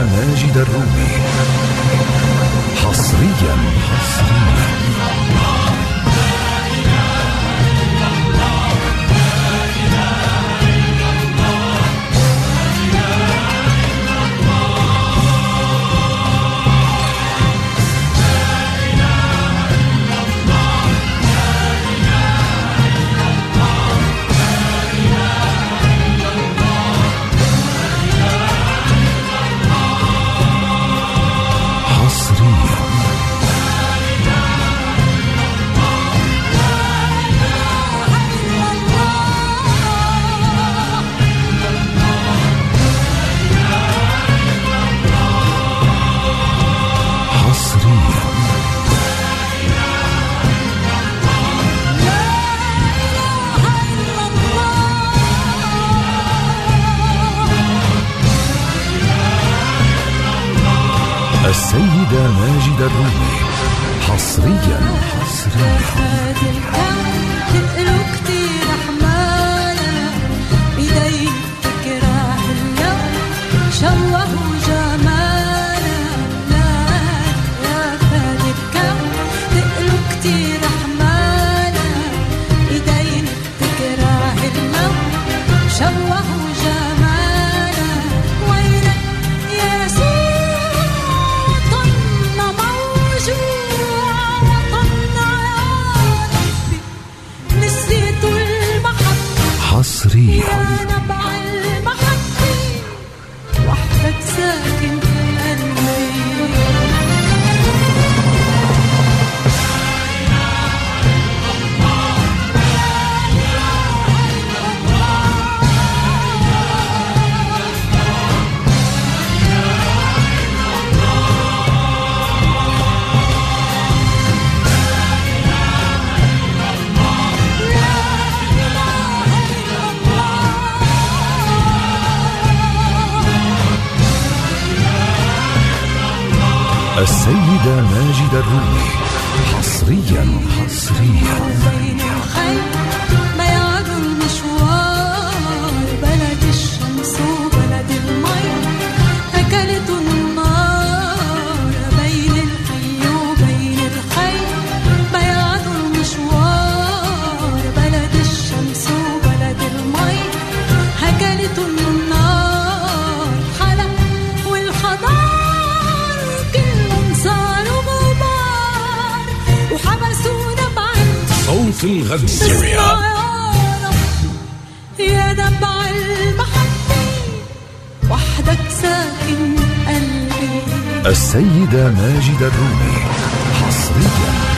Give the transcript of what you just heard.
ماجد الرومي حصريا. السيدة ماجد الرومي حصريا. فات الكون تقلو كتير حمالة بيديك راح اليوم شوهوا جمالة. لا فات الكون تقلو كتير حمالة بيديك راح اليوم شوهوا جمالة. ويلك يا حصريا. نبع المحبة وحدك ساكن قلبي. السيدة ماجد الرومي حصريا. بين الخيل بياض المشوار بلد الشمس وبلد المي أكلت النار. بين الخي وبين الخيل بياض المشوار بلد الشمس وبلد المي أكلت النار. خلق والخضار صوت الغد سوريا. يا نبع المحبة وحدك ساكن قلبي. السيدة ماجد الرومي حصريا.